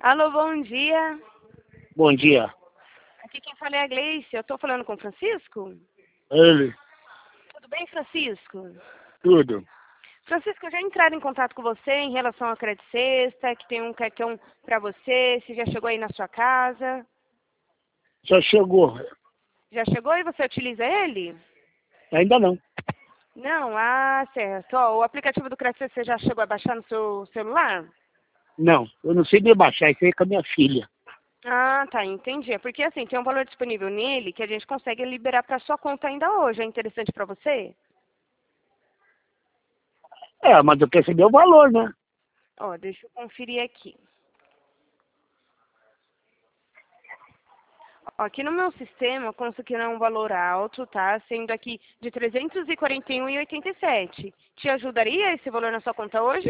Alô, bom dia. Bom dia. Aqui quem fala é a Gleice. Eu estou falando com o Francisco? Ele, Tudo bem, Francisco? tudo. Francisco, eu já entraram em contato com você em relação ao Crédito Sexta, que tem um cartão para você, se já chegou aí na sua casa. Já chegou. Já chegou e você utiliza ele? Ainda não. Não? Ah, certo. Ó, o aplicativo do Crédito Sexta você já chegou a baixar no seu celular? Não, eu não sei nem baixar, isso aí é com a minha filha. Ah, tá, entendi. É porque assim, tem um valor disponível nele que a gente consegue liberar para sua conta ainda hoje. É interessante para você? É, mas eu quero saber o valor, né? Ó, deixa eu conferir aqui. Ó, aqui no meu sistema consta que não é um valor alto, tá? Sendo aqui de 341,87. Te ajudaria esse valor na sua conta hoje?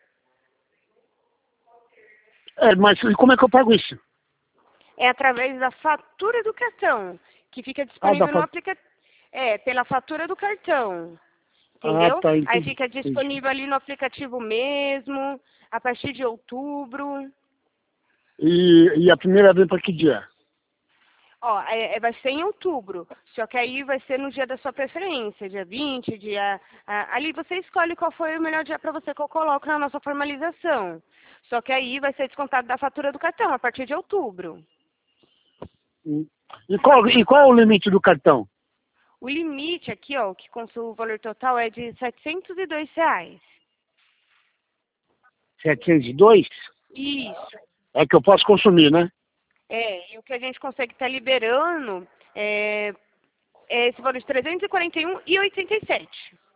É, mas e como é que eu pago isso? É através da fatura do cartão, que fica Ah, disponível no aplicativo. É, pela fatura do cartão. Ah, Entendeu? tá, Aí entendi. fica disponível ali no aplicativo mesmo, a partir de outubro. E a primeira vez para que dia? Ó, vai ser em outubro, só que aí vai ser no dia da sua preferência, dia 20, ali você escolhe qual foi o melhor dia para você que eu coloco na nossa formalização. Só que aí vai ser descontado da fatura do cartão, a partir de outubro. E qual é o limite do cartão? O limite aqui, ó, que consta o valor total é de R$ 702. 702? Isso. É que eu posso consumir, né? E o que a gente consegue estar liberando é esse valor de 341,87.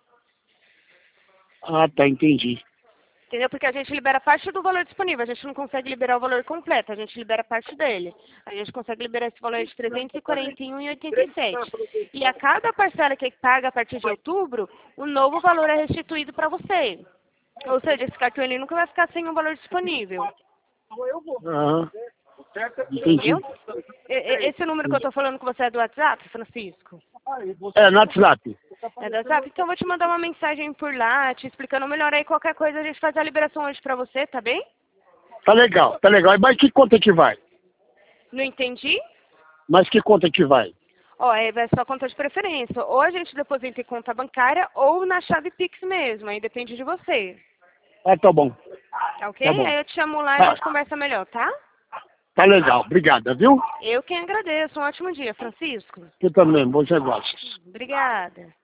Ah, tá, entendi. Entendeu? Porque a gente libera parte do valor disponível, a gente não consegue liberar o valor completo, a gente libera parte dele. A gente consegue liberar esse valor de 341,87. E a cada parcela que paga a partir de outubro, o novo valor é restituído para você. Ou seja, esse cartão ele nunca vai ficar sem um valor disponível. Ah, entendi. Entendeu? Esse número que eu estou falando com você é do WhatsApp, Francisco? É, no WhatsApp. É do WhatsApp? Então eu vou te mandar uma mensagem por lá, te explicando melhor aí qualquer coisa, a gente faz a liberação hoje para você, tá bem? Tá legal, tá legal. Mas que conta que vai? Não entendi? Mas que conta que vai? Ó, vai sua conta de preferência. Ou a gente deposita em conta bancária ou na chave Pix mesmo. Aí depende de você. Ah, tá bom. Tá ok? Tá bom. Aí eu te chamo lá e a Tá, gente conversa melhor, tá? tá legal. Obrigada, viu? Eu quem agradeço. Um ótimo dia, Francisco. Eu também. Bons negócios. Obrigada.